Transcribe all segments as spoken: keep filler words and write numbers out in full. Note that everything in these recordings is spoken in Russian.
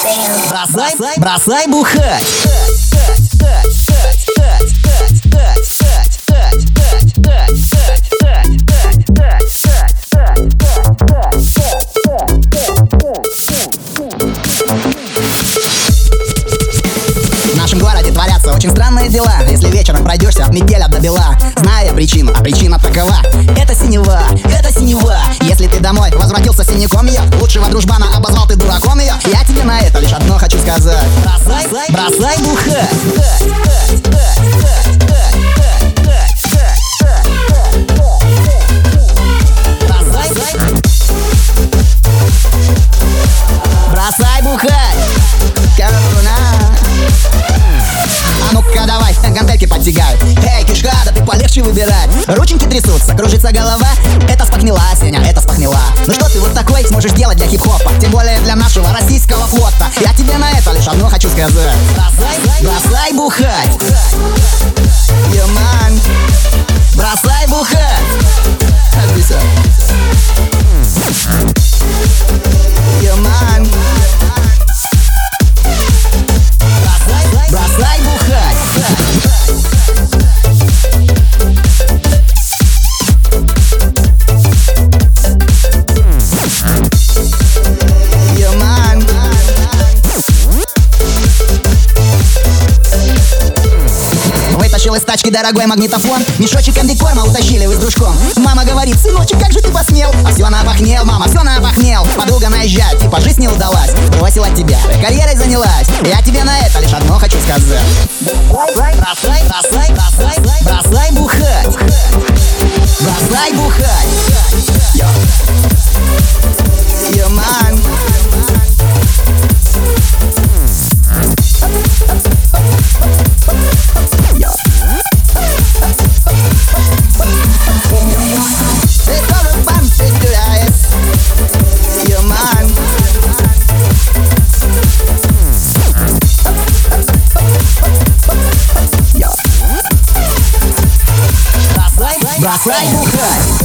Бросай, бросай бухать. В нашем городе творятся очень странные дела. Если вечером пройдешься от Мигеля до Бела, зная причину, а причина такова: это синева, это синева. Если ты домой возвратился с синяком ее, лучшего дружбана обозвал ты дураком ее, я тебе на это лишь одно хочу сказать: бросай, бросай бухать. Бросай бухать. А ну-ка давай, гантельки подтягай. Эй, кишка, да ты полегче выбирай. Рученьки трясутся, кружится голова. Это спахнила, Сеня, это спахнила. Ну что ты вот такой сможешь делать для хип-хопа? Тем более для нашего российского флота. Я тебе на это лишь одно хочу сказать: бросай, бросай бухать. Yeah, man. Бросай бухать. Yeah, man. Бросай, бросай бухать. Yeah, man. Вытащил из тачки дорогой магнитофон, мешочек комбикорма утащили вы с дружком. Мама говорит: сыночек, как же ты посмел? А все напахнел, мама, все напахнел. Подруга наезжает, типа жизнь не удалась, бросила тебя, карьерой занялась. Я тебе на это лишь одно хочу сказать: бросай, бросай, бросай, бросай, бросай бухать. Бросай бухать. Yeah, man. Бросай бухать.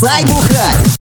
бросай бухать.